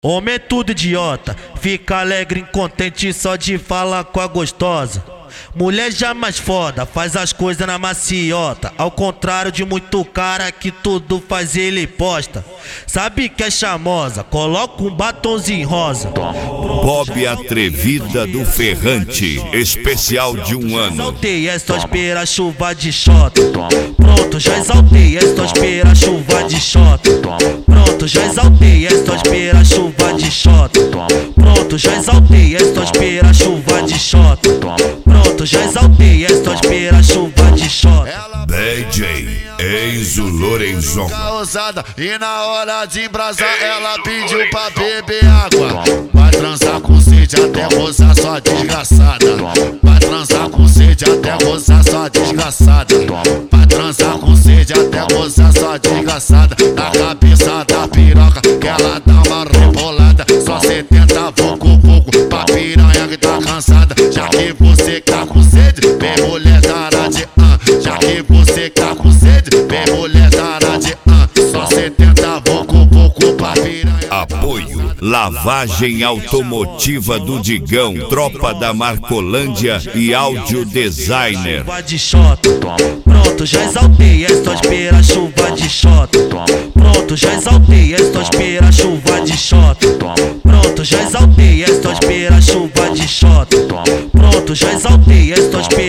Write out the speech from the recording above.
Homem é tudo idiota, fica alegre e contente só de falar com a gostosa. Mulher já mais foda, faz as coisas na maciota. Ao contrário de muito cara que tudo faz ele posta. Sabe que é charmosa, coloca um batonzinho rosa. Bob Atrevida do Ferrante, especial de 1 ano. Exaltei, esta espera chuva de xota. Pronto, já exaltei, esta espera chuva de xota. Pronto, já exaltei, esta espera chuva de xota. Pronto, já exaltei, esta espera chuva de xota. Pronto, já exaltei, esta espera chuva de xota. DJ Enzo Lorenzon. Ousada, e na hora de embrasar ela pediu pra beber água. Vai transar com sede até gozar sua desgraçada. Vai transar com sede até gozar sua desgraçada. Vai transar com sede até gozar sua desgraçada. Na cabeça da piroca que ela dá uma rebolada. Só 70 pouco pra piranha que tá cansada. Já que você tá com sede, vem mulher dará de já que você tá com sede, vem mulher dará de só 70 pouco pra piranha. Apoio Lavagem Automotiva do Digão, Tropa da Marcolândia e Áudio Designer. Pronto, já exaltei, esta espera chuva de xota. Pronto, já exaltei, esta espera chuva de xota. Pronto, já exaltei, esta espera chuva de xota. Pronto, já exaltei, esta espera